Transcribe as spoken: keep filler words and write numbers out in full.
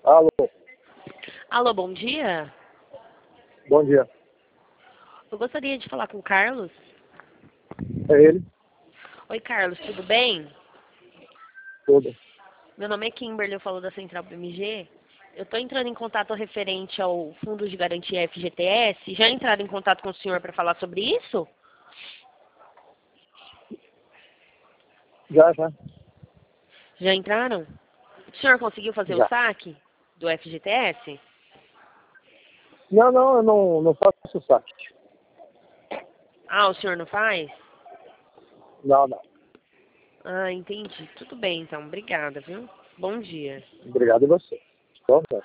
Alô, Alô, bom dia. bom dia. Eu gostaria de falar com o Carlos. É ele? Oi, Carlos, tudo bem? Tudo. Meu nome é Kimberly, eu falo da Central B M G. Eu estou entrando em contato referente ao Fundo de Garantia F G T S. Já entraram em contato com o senhor para falar sobre isso? Já, já. Já entraram? O senhor conseguiu fazer o Já. saque do F G T S? Não, não, eu não, não faço saque. Ah, o senhor não faz? Não, não. Ah, entendi. Tudo bem, então. Obrigada, viu? Bom dia. Obrigado a você. Bom,